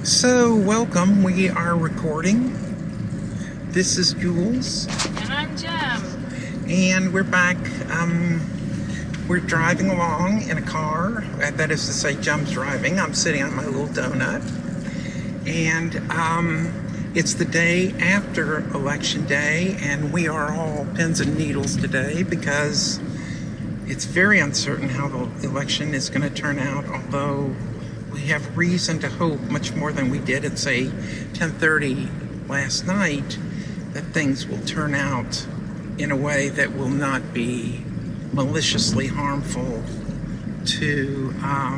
So, welcome. We are recording. This is Jules. And I'm Jem. And we're back. We're driving along in a car. That is to say, Jem's driving. I'm sitting on my little donut. And it's the day after Election Day, and we are all pins and needles today because it's very uncertain how the election is going to turn out, although we have reason to hope, much more than we did at, say, 10:30 last night, that things will turn out in a way that will not be maliciously harmful to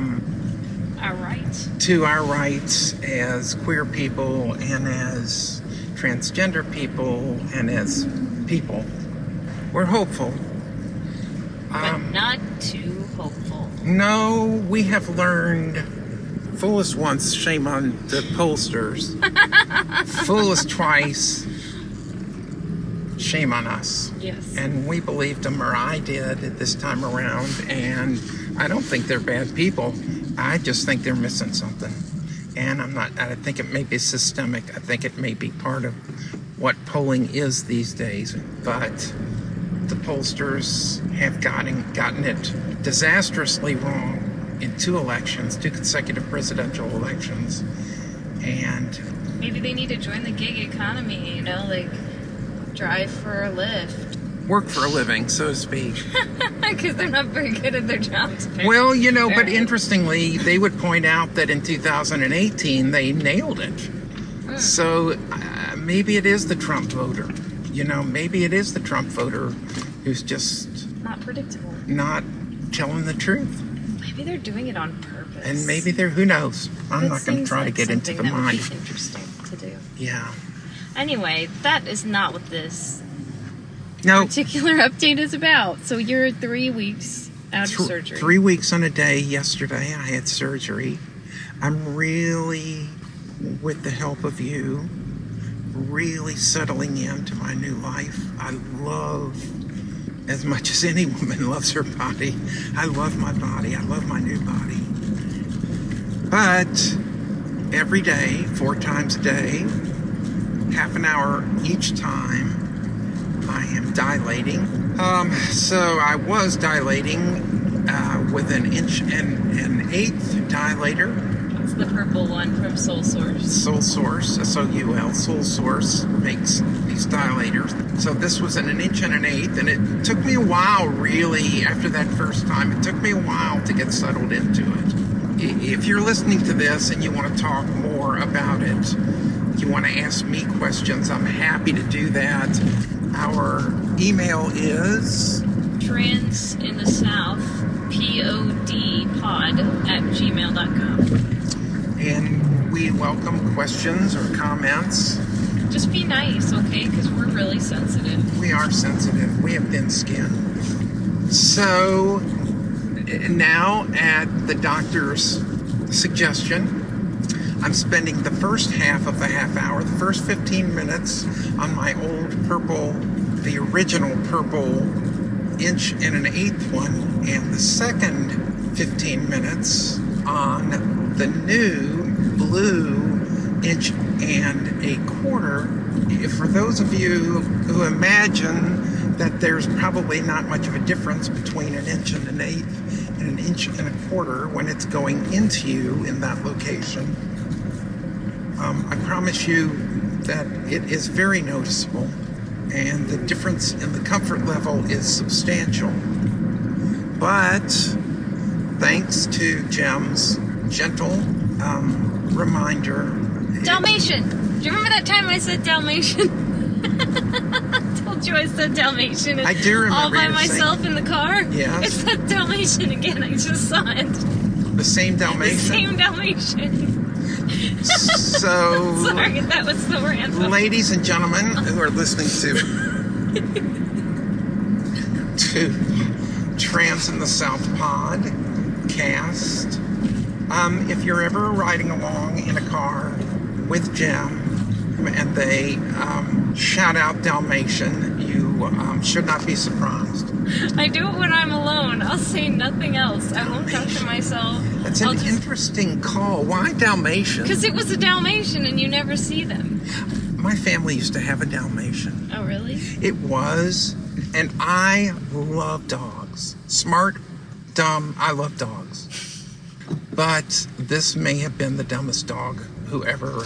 our rights as queer people and as transgender people and as people. We're hopeful. But not too hopeful. No, we have learned. Fool us once, shame on the pollsters. Fool us twice, shame on us. Yes. And we believed them, or I did at this time around, and I don't think they're bad people. I just think they're missing something. And I think it may be systemic. I think it may be part of what polling is these days. But the pollsters have gotten it disastrously wrong in two consecutive presidential elections. And maybe they need to join the gig economy, like drive for a Lyft. Work for a living, so to speak. Because they're not very good at their jobs. Well, but interestingly, they would point out that in 2018, they nailed it. So maybe it is the Trump voter. Maybe it is the Trump voter who's just not predictable. Not telling the truth. Maybe they're doing it on purpose. And maybe who knows? I'm not going to try to get into the mind. Would be interesting to do. Yeah. Anyway, that is not what this No. particular update is about. So you're 3 weeks out of surgery. 3 weeks on a day yesterday, I had surgery. I'm really, with the help of you, really settling into my new life. I love, as much as any woman loves her body, I love my body. I love my new body. But every day, 4 times a day, half an hour each time, I am dilating. So I was dilating with an 1.1 dilator. It's the purple one from Soul Source. Soul Source, S-O-U-L, Soul Source makes these dilators. So this was an 1.1 and it took me a while, really, after that first time. It took me a while to get settled into it. If you're listening to this and you want to talk more about it, you want to ask me questions, I'm happy to do that. Our email is transinthesouthpod@gmail.com. And we welcome questions or comments. Just be nice, okay? Because we're really sensitive. We are sensitive. We have thin skin. So now, at the doctor's suggestion, I'm spending the first half of the half hour, the first 15 minutes, on my old purple, the original purple 1.1 one, and the second 15 minutes on the new blue 1.25. For those of you who imagine that there's probably not much of a difference between an 1.1 and an 1.25 when it's going into you in that location, I promise you that it is very noticeable, and the difference in the comfort level is substantial. But thanks to Jem's gentle reminder. Dalmatian! Do you remember that time I said Dalmatian? I told you I said Dalmatian. I do remember. All by myself in the car? Yes. It's that Dalmatian again. I just saw it. The same Dalmatian? The same Dalmatian. So, sorry, that was so random. Ladies and gentlemen who are listening to Trans in the South podcast, if you're ever riding along in a car with Jem and they shout out Dalmatian, you should not be surprised. I do it when I'm alone. I'll say nothing else. I won't talk to myself. That's an interesting call. Why Dalmatian? Because it was a Dalmatian and you never see them. My family used to have a Dalmatian. Oh, really? It was, and I love dogs. Smart, dumb, I love dogs. But this may have been the dumbest dog who ever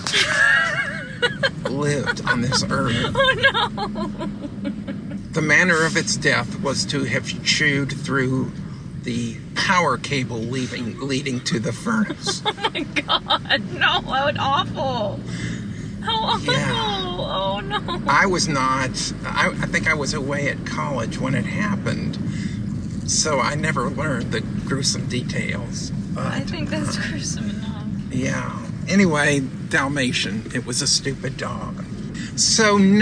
lived on this earth. Oh, no. The manner of its death was to have chewed through the power cable leading to the furnace. Oh, my God. No, how awful. How awful. Yeah. Oh, no. I was not, I think I was away at college when it happened, so I never learned the gruesome details. But, I think that's gruesome enough. yeah. Anyway, Dalmatian. It was a stupid dog. So the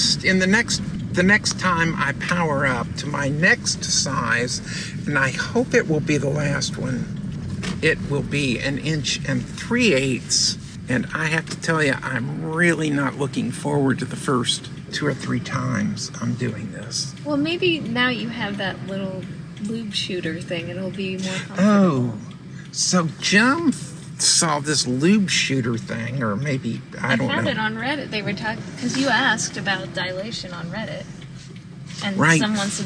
next time I power up to my next size, and I hope it will be the last one, it will be 1 3/8 inches. And I have to tell you, I'm really not looking forward to the first 2 or 3 times I'm doing this. Well, maybe now you have that little lube shooter thing. It'll be more comfortable. Oh, so Jim saw this lube shooter thing, or maybe, I don't know. I found it on Reddit. They were talking, because you asked about dilation on Reddit. And Right.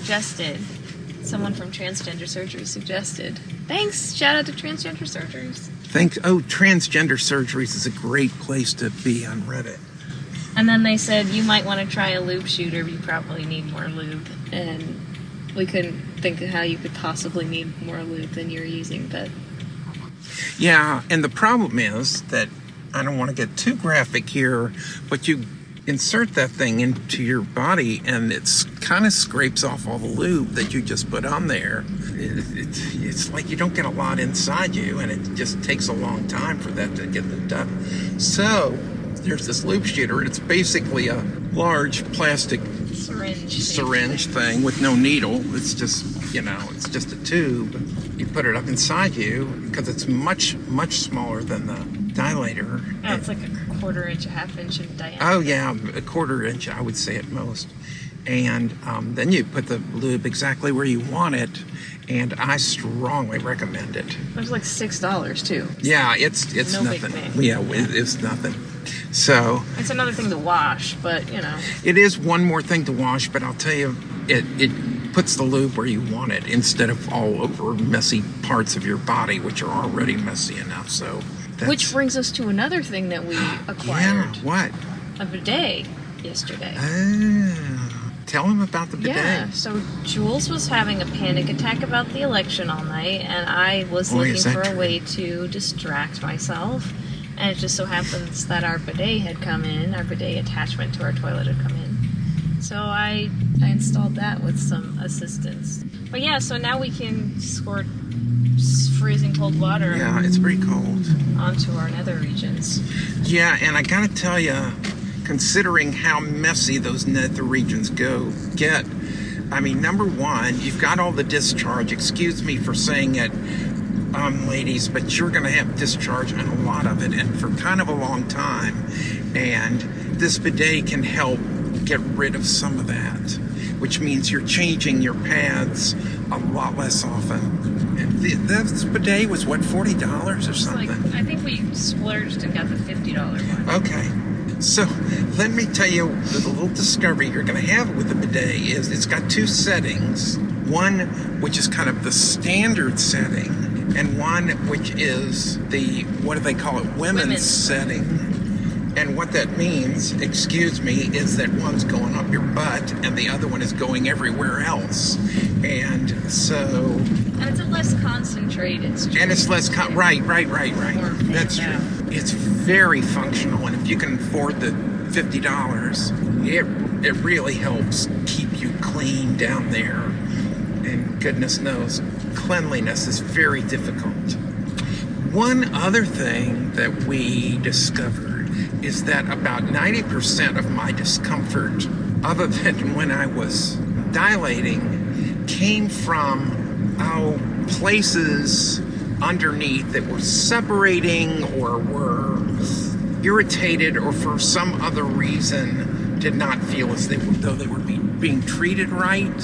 someone from Transgender Surgery suggested. Thanks, shout out to Transgender Surgeries. Transgender Surgeries is a great place to be on Reddit. And then they said, you might want to try a lube shooter, you probably need more lube. And we couldn't think of how you could possibly need more lube than you're using, but... Yeah, and the problem is that, I don't want to get too graphic here, but you insert that thing into your body and it's kind of scrapes off all the lube that you just put on there. It's like you don't get a lot inside you, and it just takes a long time for that to get done. So there's this lube shooter. It's basically a large plastic syringe thing with no needle. It's just, it's just a tube. You put it up inside you because it's much, much smaller than the dilator. Oh, it's like a 1/4 inch, a 1/2 inch in diameter. Oh, yeah, a 1/4 inch, I would say at most. And then you put the lube exactly where you want it, and I strongly recommend it. It was like $6 too. Yeah, it's No big nothing. thing. Yeah, it's nothing. So It's another thing to wash, but it is one more thing to wash, but I'll tell you, it puts the lube where you want it instead of all over messy parts of your body, which are already messy enough. So Which brings us to another thing that we acquired. Yeah, what? A bidet yesterday. Tell him about the bidet. Yeah, so Jules was having a panic attack about the election all night, and I was looking for a way to distract myself. And it just so happens that our bidet had come in, our bidet attachment to our toilet had come in. So I installed that with some assistance. But yeah, so now we can squirt freezing cold water Yeah, it's pretty cold. onto our nether regions. Yeah, and I gotta tell you, considering how messy those nether regions get, I mean, number one, you've got all the discharge. Excuse me for saying it, ladies, but you're gonna have discharge on a lot of it, and for kind of a long time. And this bidet can help get rid of some of that, which means you're changing your pads a lot less often. And this bidet was what, $40 or something? I think we splurged and got the $50 one. Okay. So let me tell you the little discovery you're going to have with the bidet is it's got 2 settings. One which is kind of the standard setting, and one which is the, what do they call it, women's setting. And what that means, excuse me, is that one's going up your butt and the other one is going everywhere else. And so... And it's a less concentrated stream. And it's less... Right. That's true. It's very functional, and if you can afford the $50, it really helps keep you clean down there. And goodness knows, cleanliness is very difficult. One other thing that we discovered is that about 90% of my discomfort, other than when I was dilating, came from places underneath that were separating or were irritated or for some other reason did not feel as though they were being treated right.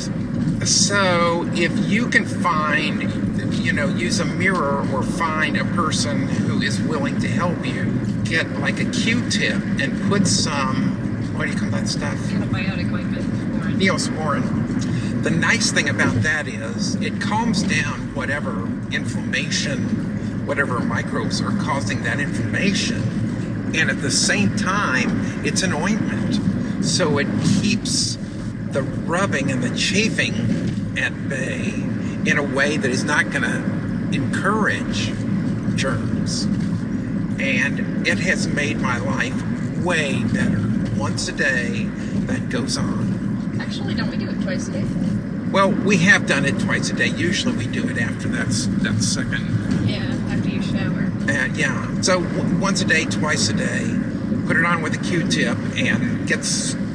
So if you can find, use a mirror or find a person who is willing to help you, get like a Q-tip and put some, what do you call that stuff? Antibiotic ointment. Neosporin. The nice thing about that is it calms down whatever inflammation, whatever microbes are causing that inflammation. And at the same time, it's an ointment. So it keeps the rubbing and the chafing at bay in a way that is not going to encourage germs. And it has made my life way better. Once a day, that goes on. Actually, don't we do it twice a day? Well, we have done it twice a day. Usually we do it after that second. Yeah, after you shower. Yeah. So once a day, twice a day. Put it on with a Q-tip and get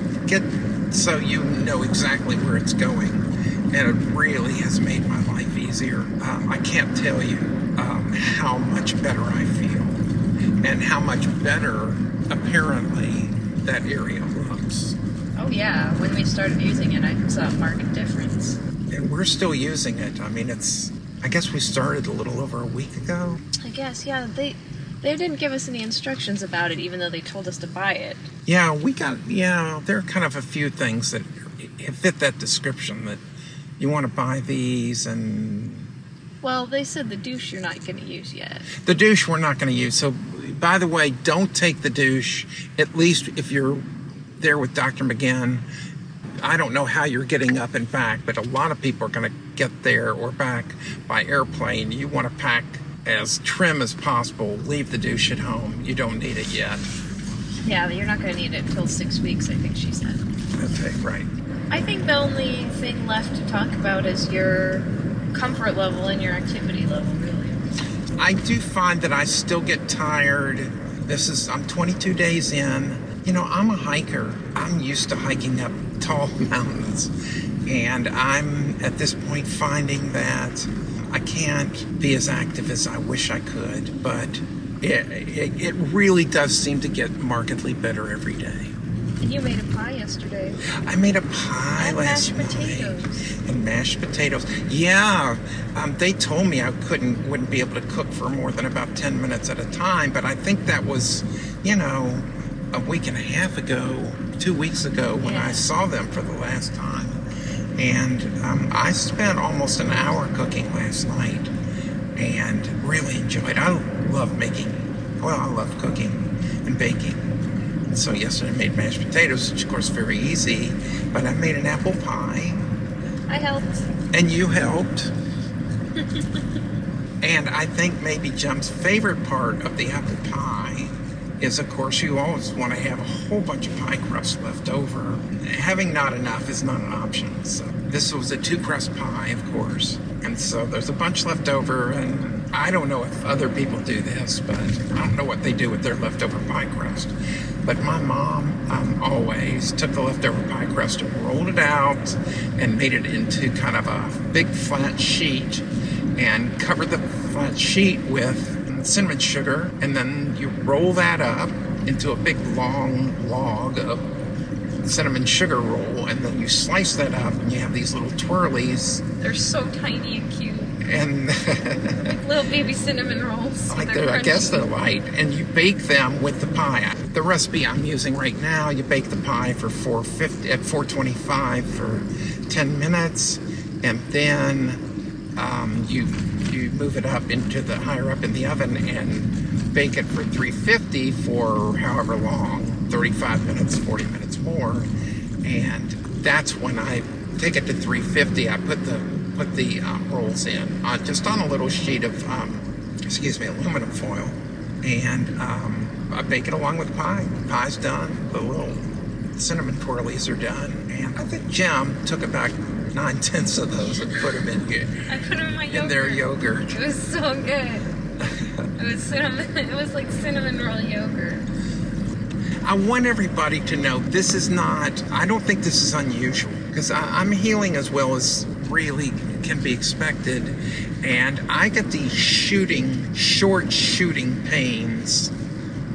so you know exactly where it's going. And it really has made my life easier. I can't tell you how much better I feel and how much better, apparently, that area looks. Oh yeah, when we started using it, I saw a marked difference. And we're still using it. I mean, I guess we started a little over a week ago. I guess, yeah. They didn't give us any instructions about it, even though they told us to buy it. Yeah, there are kind of a few things that fit that description, that you want to buy these and... Well, they said the douche you're not going to use yet. The douche we're not going to use. So, by the way, don't take the douche, at least if you're there with Dr. McGinn. I don't know how you're getting up and back, but a lot of people are going to get there or back by airplane. You want to pack as trim as possible. Leave the douche at home. You don't need it yet. Yeah, you're not going to need it until 6 weeks, I think she said. Okay, right. I think the only thing left to talk about is your comfort level and your activity level, really. I do find that I still get tired. I'm 22 days in. I'm a hiker. I'm used to hiking up tall mountains. And I'm, at this point, finding that I can't be as active as I wish I could. But it really does seem to get markedly better every day. And you made a pie yesterday. I made a pie last night. And mashed potatoes. Yeah, they told me I wouldn't be able to cook for more than about 10 minutes at a time. But I think that was, a week and a half ago, 2 weeks ago, when I saw them for the last time. And I spent almost an hour cooking last night and really enjoyed it. I love cooking and baking. And so yesterday I made mashed potatoes, which of course is very easy, but I made an apple pie. I helped. And you helped. And I think maybe Jem's favorite part of the apple pie is, of course, you always want to have a whole bunch of pie crust left over. Having not enough is not an option. So this was a 2-crust pie, of course. And so there's a bunch left over, and I don't know if other people do this, but I don't know what they do with their leftover pie crust. But my mom always took the leftover pie crust and rolled it out and made it into kind of a big flat sheet and covered the flat sheet with cinnamon sugar, and then you roll that up into a big long log of cinnamon sugar roll, and then you slice that up and you have these little twirlies. They're so tiny and cute. And like little baby cinnamon rolls. I guess they're light. And you bake them with the pie. The recipe I'm using right now, you bake the pie for 450 at 425 for 10 minutes, and then you move it up into the higher up in the oven and bake it for 350 for however long, 35 minutes, 40 minutes more. And that's when I take it to 350. I put the rolls in just on a little sheet of aluminum foil, and I bake it along with the pie. The pie's done. The little cinnamon twirlies are done, and I think Jem took about 9/10 of those and put them I put them in my yogurt. In their yogurt. It was so good. It was like cinnamon roll yogurt. I want everybody to know I don't think this is unusual, because I'm healing as well as really can be expected, and I get these short shooting pains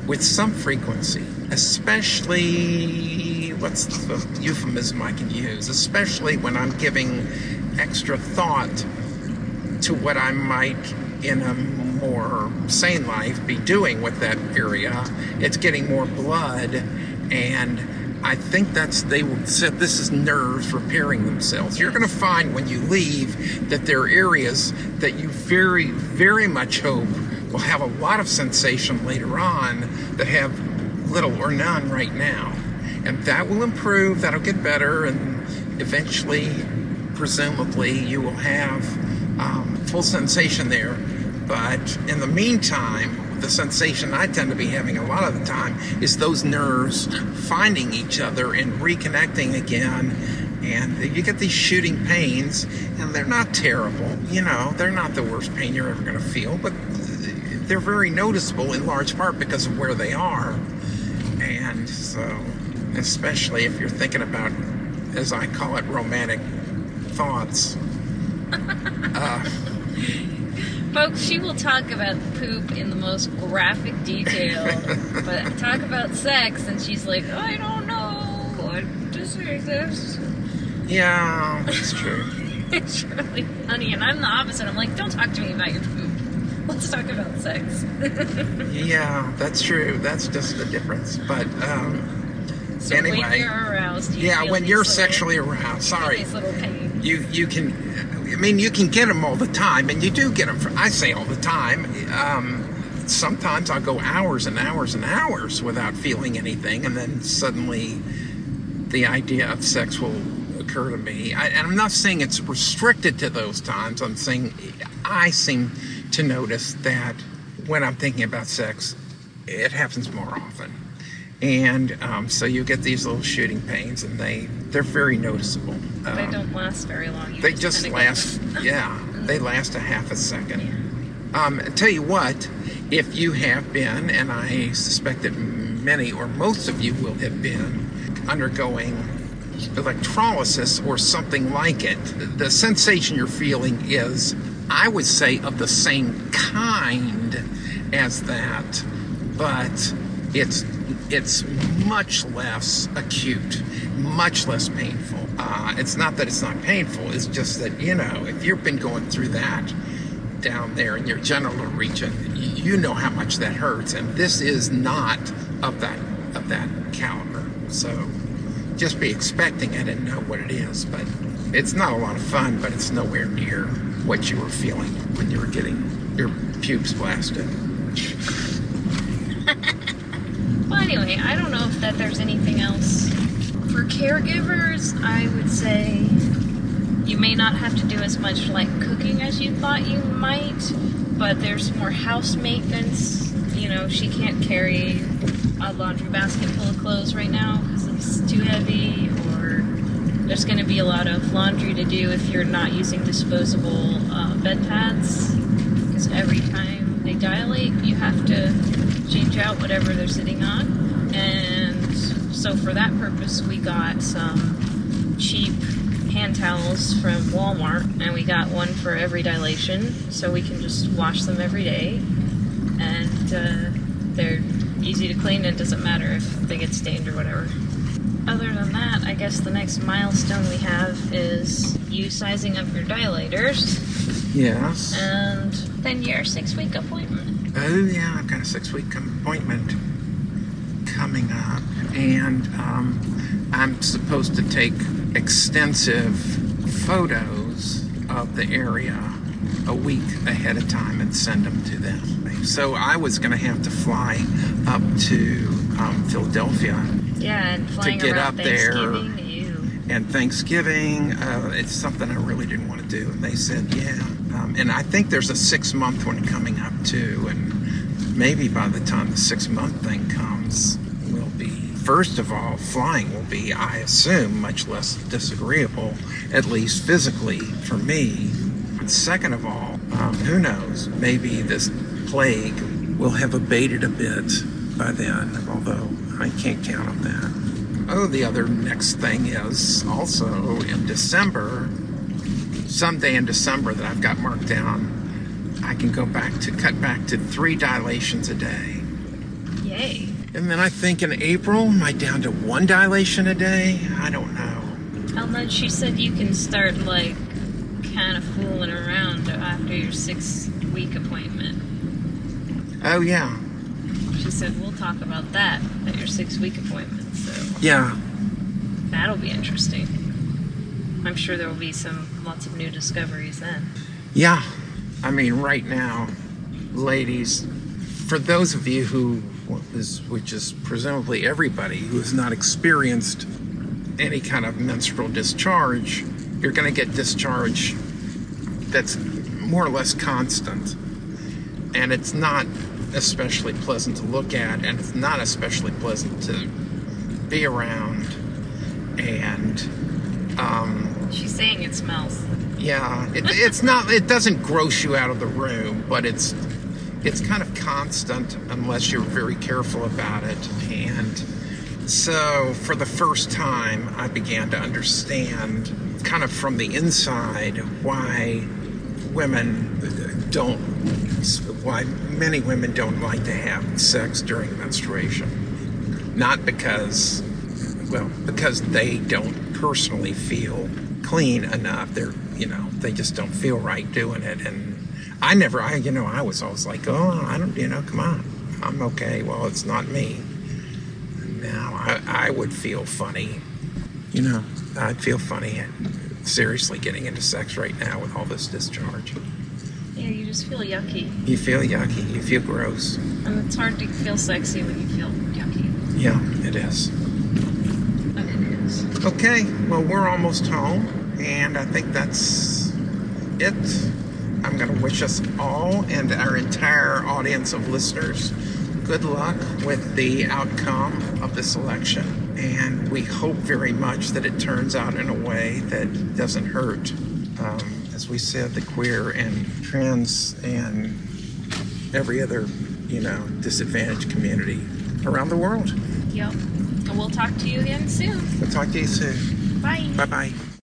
with some frequency, especially, what's the euphemism I can use, especially when I'm giving extra thought to what I might, in a more sane life, be doing with that area. It's getting more blood, and I think they said this is nerves repairing themselves. You're going to find when you leave that there are areas that you very, very much hope will have a lot of sensation later on that have little or none right now. And that will improve, that'll get better, and eventually, presumably, you will have full sensation there. But in the meantime, the sensation I tend to be having a lot of the time is those nerves finding each other and reconnecting again. And you get these shooting pains, and they're not terrible. They're not the worst pain you're ever going to feel, but they're very noticeable in large part because of where they are. And so, especially if you're thinking about, as I call it, romantic thoughts. Folks, she will talk about poop in the most graphic detail, but talk about sex, and she's like, I don't know what to say this. Yeah, that's true. It's really funny, and I'm the opposite. I'm like, don't talk to me about your poop. Let's talk about sex. Yeah, that's true. That's just the difference. But so anyway, when you're aroused, when you're sexually aroused, sorry, these little pains. You can. I mean, you can get them all the time, and you do get them. I say all the time. Sometimes I'll go hours and hours and hours without feeling anything, and then suddenly the idea of sex will occur to me. And I'm not saying it's restricted to those times. I'm saying I seem to notice that when I'm thinking about sex, it happens more often. And so you get these little shooting pains, and they're very noticeable. They don't last very long. They just last, they last a half a second. Tell you what, if you have been, and I suspect that many or most of you will have been, undergoing electrolysis or something like it, the sensation you're feeling is, I would say, of the same kind as that, but it's much less acute, much less painful. It's not that it's not painful, it's just that, if you've been going through that down there in your genital region, you know how much that hurts, and this is not of that caliber. So just be expecting it and know what it is. But it's not a lot of fun, but it's nowhere near what you were feeling when you were getting your pubes blasted. Well, anyway, I don't know if there's anything else. For caregivers, I would say you may not have to do as much cooking as you thought you might, but there's more house maintenance. She can't carry a laundry basket full of clothes right now because it's too heavy, or there's going to be a lot of laundry to do if you're not using disposable bed pads, because every time they dilate, you have to change out whatever they're sitting on. And so for that purpose, we got some cheap hand towels from Walmart, and we got one for every dilation, so we can just wash them every day. And they're easy to clean, and it doesn't matter if they get stained or whatever. Other than that, I guess the next milestone we have is you sizing up your dilators. Yes. And then your 6-week appointment. Oh, yeah, I've got a 6-week appointment coming up, and I'm supposed to take extensive photos of the area a week ahead of time and send them to them. So I was going to have to fly up to Philadelphia. Yeah, and flying to get around up there. And Thanksgiving, it's something I really didn't want to do. And they said, yeah. And I think there's a 6-month one coming up too. And maybe by the time the 6-month thing comes, we'll be, first of all, flying will be, I assume, much less disagreeable, at least physically for me. And second of all, who knows, maybe this plague will have abated a bit by then, although I can't count on that. Oh, the other next thing is also in December, someday in December that I've got marked down, I can cut back to 3 dilations a day. okay. And then I think in April, am I down to 1 dilation a day? I don't know. And then she said you can start, like, kind of fooling around after your 6-week appointment. Oh, yeah. She said we'll talk about that at your 6-week appointment, so... Yeah. That'll be interesting. I'm sure there will be lots of new discoveries then. Yeah. I mean, right now, ladies, for those of you which is presumably everybody who has not experienced any kind of menstrual discharge, you're going to get discharge that's more or less constant. And it's not especially pleasant to look at, and it's not especially pleasant to be around. And she's saying it smells. Yeah, it's not. It doesn't gross you out of the room, but it's kind of constant unless you're very careful about it. And so, for the first time, I began to understand, kind of from the inside, why many women don't like to have sex during menstruation. Not because they don't personally feel clean enough. They just don't feel right doing it. And I was always like, come on, I'm okay. Well, it's not me. Now I would feel funny. I'd feel funny seriously getting into sex right now with all this discharge. Yeah, you just feel yucky. You feel yucky. You feel gross. And it's hard to feel sexy when you feel yucky. Yeah, it is. It is. Okay, well, we're almost home, and I think that's it. I'm going to wish us all and our entire audience of listeners good luck with the outcome of this election, and we hope very much that it turns out in a way that doesn't hurt, as we said, the queer and trans and every other, disadvantaged community around the world. Yep. And we'll talk to you again soon. We'll talk to you soon. Bye. Bye-bye.